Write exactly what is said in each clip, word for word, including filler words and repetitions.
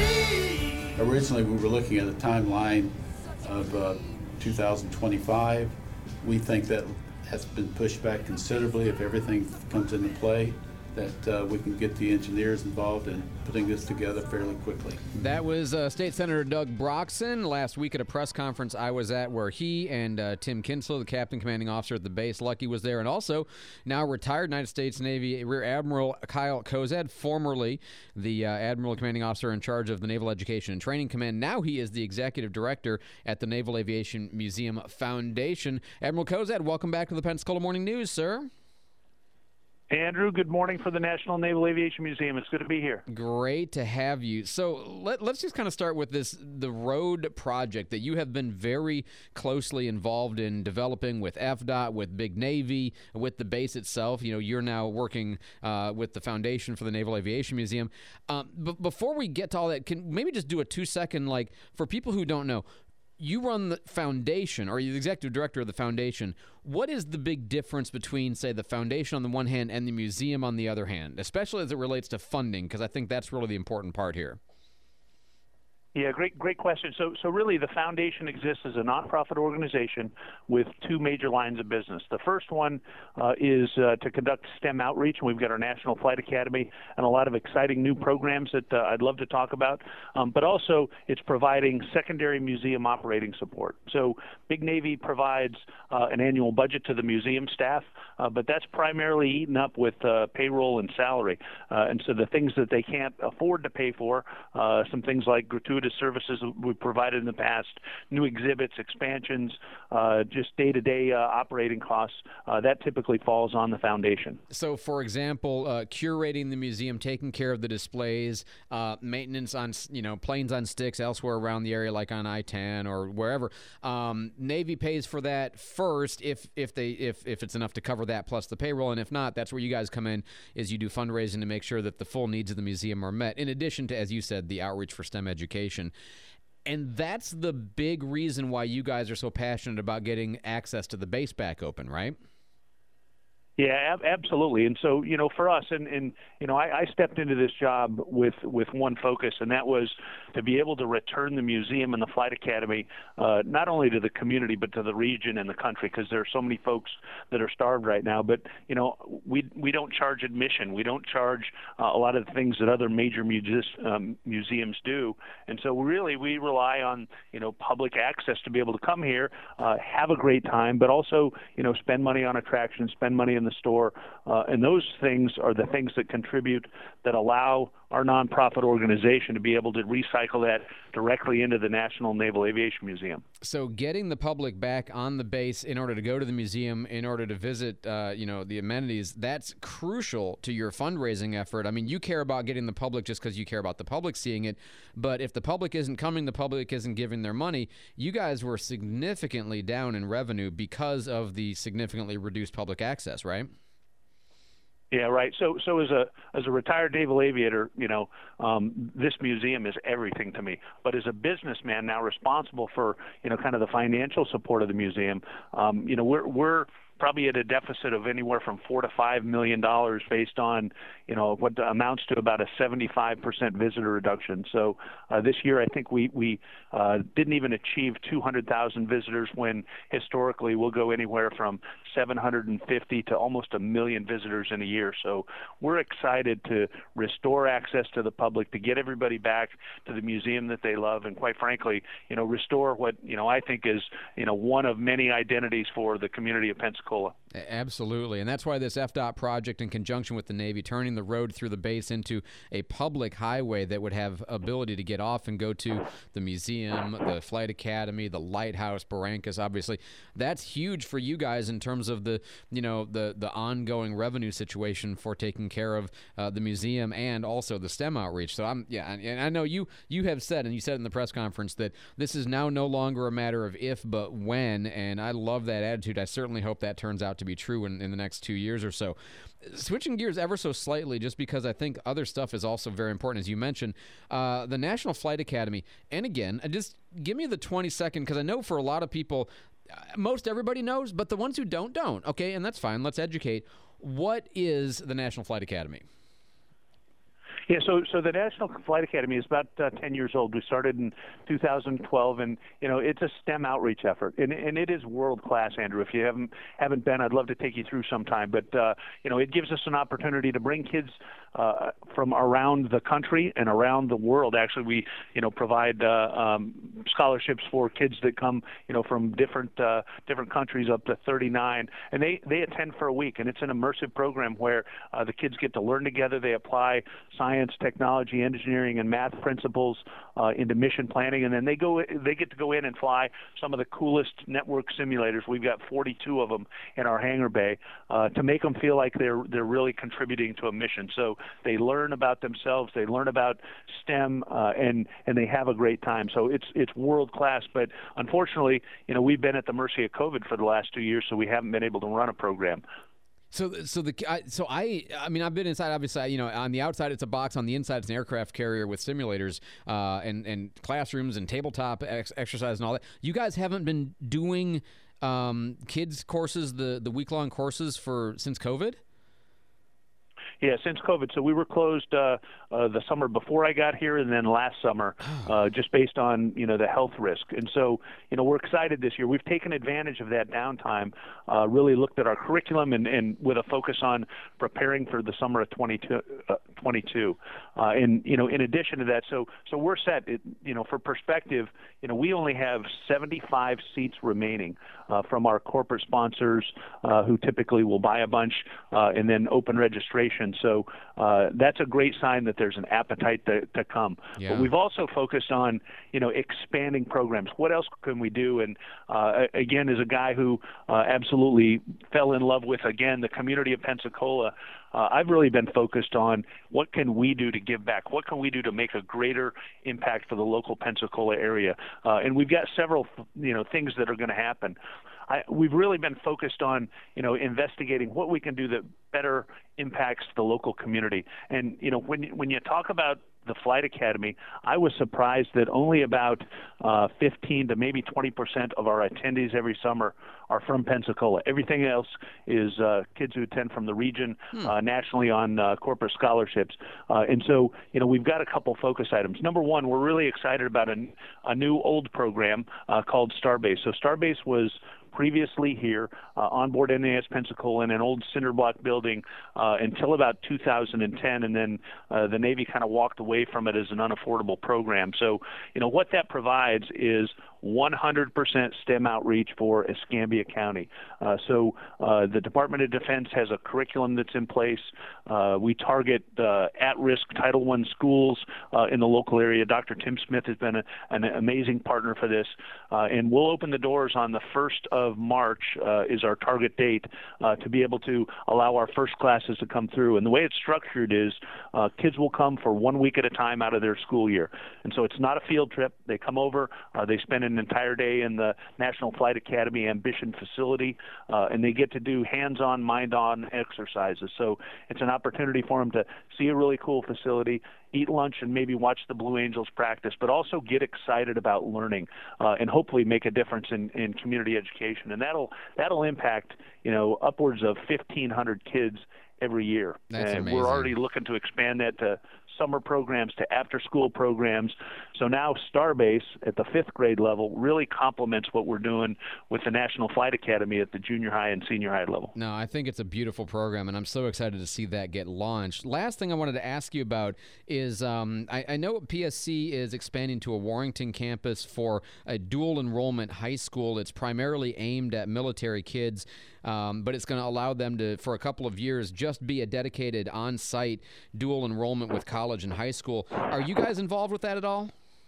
Originally, we were looking at a timeline of uh, two thousand twenty-five. We think that has been pushed back considerably if everything comes into play, that uh, we can get the engineers involved in putting this together fairly quickly. That was uh, State Senator Doug Broxson last week at a press conference I was at, where he and uh, Tim Kinslow, the captain commanding officer at the base, Lucky, was there, and also now retired United States Navy Rear Admiral Kyle Kozad, formerly the uh, Admiral commanding officer in charge of the Naval Education and Training Command. Now he is the executive director at the Naval Aviation Museum Foundation. Admiral Kozad, welcome back to the Pensacola Morning News, sir. Andrew, good morning for the National Naval Aviation Museum. It's good to be here. Great to have you. So let, let's just kind of start with this, the road project that you have been very closely involved in developing with F D O T, with Big Navy, with the base itself. You know, you're now working uh, with the Foundation for the Naval Aviation Museum. Um, but before we get to all that, can maybe just do a two-second, like, for people who don't know, you run the foundation, or you're the executive director of the foundation. What is the big difference between, say, the foundation on the one hand and the museum on the other hand, especially as it relates to funding? Because I think that's really the important part here. Yeah, great, great question. So, so really, the foundation exists as a nonprofit organization with two major lines of business. The first one uh, is uh, to conduct STEM outreach, and we've got our National Flight Academy and a lot of exciting new programs that uh, I'd love to talk about. Um, but also, it's providing secondary museum operating support. So, Big Navy provides uh, an annual budget to the museum staff, uh, but that's primarily eaten up with uh, payroll and salary. Uh, and so, the things that they can't afford to pay for, uh, some things like gratuitous services we've provided in the past, new exhibits, expansions, uh, just day-to-day uh, operating costs, uh, that typically falls on the foundation. So, for example, uh, curating the museum, taking care of the displays, uh, maintenance on, you know, planes on sticks elsewhere around the area, like on I ten or wherever. Um, Navy pays for that first, if if they if if it's enough to cover that plus the payroll, and if not, that's where you guys come in. Is you do fundraising to make sure that the full needs of the museum are met. In addition to, as you said, the outreach for STEM education. And that's the big reason why you guys are so passionate about getting access to the base back open, right? Yeah, ab- absolutely. And so, you know, for us, and, and you know, I, I stepped into this job with, with one focus, and that was to be able to return the museum and the Flight Academy uh, not only to the community but to the region and the country, because there are so many folks that are starved right now. But, you know, we we don't charge admission. We don't charge uh, a lot of the things that other major muse- um, museums do. And so really we rely on, you know, public access to be able to come here, uh, have a great time, but also, you know, spend money on attractions, spend money in the store, uh, and those things are the things that contribute, that allow our nonprofit organization to be able to recycle that directly into the National Naval Aviation Museum. So getting the public back on the base in order to go to the museum, in order to visit, uh, you know, the amenities, that's crucial to your fundraising effort. I mean, you care about getting the public just because you care about the public seeing it, but if the public isn't coming, the public isn't giving their money, you guys were significantly down in revenue because of the significantly reduced public access, right? Yeah, right. So, so as a as a retired naval aviator, you know, um, this museum is everything to me. But as a businessman now responsible for, you know, kind of the financial support of the museum, um, you know, we're we're probably at a deficit of anywhere from four to five million dollars, based on, you know, what amounts to about a seventy-five percent visitor reduction. So uh, this year, I think we we uh, didn't even achieve two hundred thousand visitors, when historically we'll go anywhere from seven hundred fifty to almost a million visitors in a year. So we're excited to restore access to the public, to get everybody back to the museum that they love, and quite frankly, you know, restore what, you know, I think is, you know, one of many identities for the community of Pensacola. Absolutely, and that's why this F D O T project, in conjunction with the Navy, turning the road through the base into a public highway that would have ability to get off and go to the museum, the Flight Academy, the lighthouse, Barrancas, obviously, that's huge for you guys in terms of the, you know, the the ongoing revenue situation for taking care of uh, the museum and also the STEM outreach. So I'm yeah, and I know you you have said, and you said in the press conference, that this is now no longer a matter of if but when, and I love that attitude. I certainly hope that turns out to be true in, in the next two years or so. Switching gears ever so slightly, just because I think other stuff is also very important, as you mentioned, uh, the National Flight Academy. And again, just give me the twenty second, because I know for a lot of people, most everybody knows, but the ones who don't, don't. Okay, and that's fine. Let's educate. What is the National Flight Academy? Yeah, so so the National Flight Academy is about uh, ten years old. We started in two thousand twelve, and you know it's a STEM outreach effort, and and it is world class, Andrew. If you haven't haven't been, I'd love to take you through sometime. But uh, you know, it gives us an opportunity to bring kids uh, from around the country and around the world. Actually, we you know provide uh, um, scholarships for kids that come you know from different uh, different countries, up to thirty-nine, and they they attend for a week, and it's an immersive program where uh, the kids get to learn together. They apply science, technology, engineering, and math principles uh, into mission planning, and then they go they get to go in and fly some of the coolest network simulators. We've got forty-two of them in our hangar bay uh, to make them feel like they're they're really contributing to a mission. So they learn about themselves, they learn about STEM, uh, and and they have a great time. So it's it's world class. But unfortunately, you know, we've been at the mercy of COVID for the last two years, so we haven't been able to run a program. So, so the I, so I I mean I've been inside. Obviously, you know, on the outside it's a box, on the inside it's an aircraft carrier with simulators uh, and and classrooms and tabletop ex- exercise and all that. You guys haven't been doing um, kids courses, the the week long courses for since COVID? Yeah, since COVID. So we were closed uh, uh, the summer before I got here, and then last summer, uh, just based on you know the health risk. And so you know we're excited this year. We've taken advantage of that downtime, uh, really looked at our curriculum, and, and with a focus on preparing for the summer of twenty-two. Uh, twenty-two. Uh, and you know, in addition to that, so so we're set. It, you know, for perspective, you know, we only have seventy-five seats remaining uh, from our corporate sponsors, uh, who typically will buy a bunch uh, and then open registration. So uh, that's a great sign that there's an appetite to, to come. Yeah. But we've also focused on, you know, expanding programs. What else can we do? And uh, again, as a guy who uh, absolutely fell in love with, again, the community of Pensacola, uh, I've really been focused on what can we do to give back? What can we do to make a greater impact for the local Pensacola area? Uh, and we've got several, you know, things that are going to happen. I, we've really been focused on, you know, investigating what we can do that better impacts the local community. And, you know, when when you talk about the Flight Academy, I was surprised that only about uh, fifteen to maybe twenty percent of our attendees every summer are from Pensacola. Everything else is uh, kids who attend from the region, hmm. uh, nationally on uh, corporate scholarships. Uh, and so, you know, we've got a couple focus items. Number one, we're really excited about a, a new old program uh, called Starbase. So Starbase was previously here uh, on board N A S Pensacola in an old cinder block building uh, until about two thousand ten, and then uh, the Navy kind of walked away from it as an unaffordable program. So, you know, what that provides is one hundred percent STEM outreach for Escambia County. Uh, so uh, the Department of Defense has a curriculum that's in place. Uh, we target uh, at-risk Title one schools uh, in the local area. Doctor Tim Smith has been a, an amazing partner for this, uh, and we'll open the doors on the first of March uh, is our target date uh, to be able to allow our first classes to come through. And the way it's structured is uh, kids will come for one week at a time out of their school year. And so it's not a field trip. They come over, uh, they spend an entire day in the National Flight Academy Ambition facility, uh, and they get to do hands-on, mind-on exercises. So it's an opportunity for them to see a really cool facility, eat lunch, and maybe watch the Blue Angels practice, but also get excited about learning uh, and hopefully make a difference in, in community education. And that'll that'll impact, you know, upwards of fifteen hundred kids every year. That's and amazing. We're already looking to expand that to summer programs, to after-school programs. So now Starbase at the fifth grade level really complements what we're doing with the National Flight Academy at the junior high and senior high level. No, I think it's a beautiful program, and I'm so excited to see that get launched. Last thing I wanted to ask you about is um, I, I know P S C is expanding to a Warrington campus for a dual enrollment high school. It's primarily aimed at military kids, um, but it's going to allow them to, for a couple of years, just be a dedicated on-site dual enrollment with college and high school. Are you guys involved with that at all?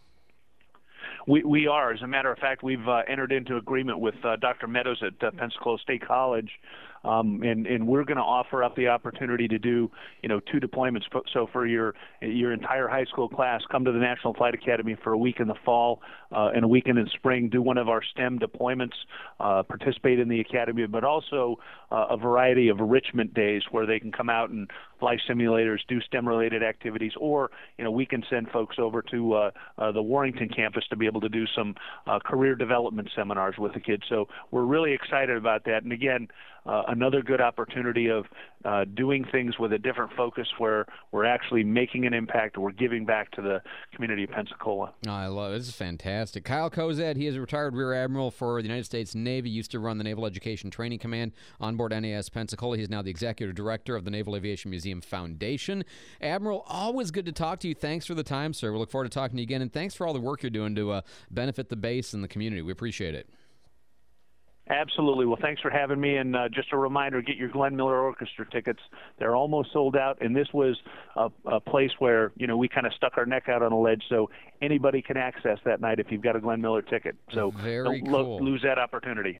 We we are. As a matter of fact, we've uh, entered into agreement with uh, Doctor Meadows at uh, Pensacola State College, um, and and we're going to offer up the opportunity to do, you know, two deployments. So for your your entire high school class, come to the National Flight Academy for a week in the fall uh, and a weekend in spring. Do one of our STEM deployments, uh, participate in the academy, but also uh, a variety of enrichment days where they can come out and fly simulators, do STEM-related activities, or you know we can send folks over to uh, uh, the Warrington campus to be able to do some uh, career development seminars with the kids. So we're really excited about that. And again, uh, another good opportunity of uh, doing things with a different focus where we're actually making an impact, we're giving back to the community of Pensacola. Oh, I love it. This is fantastic. Kyle Kozad, he is a retired Rear Admiral for the United States Navy, used to run the Naval Education Training Command on board N A S Pensacola. He's now the Executive Director of the Naval Aviation Museum Foundation. Admiral, always good to talk to you. Thanks for the time, sir. We look forward to talking to you again, and thanks for all the work you're doing to uh, benefit the base and the community. We appreciate it. Absolutely. Well, thanks for having me. And uh, just a reminder, get your Glenn Miller Orchestra tickets. They're almost sold out. And this was a, a place where, you know, we kind of stuck our neck out on a ledge. So anybody can access that night if you've got a Glenn Miller ticket. So Very don't lo- cool. lose that opportunity.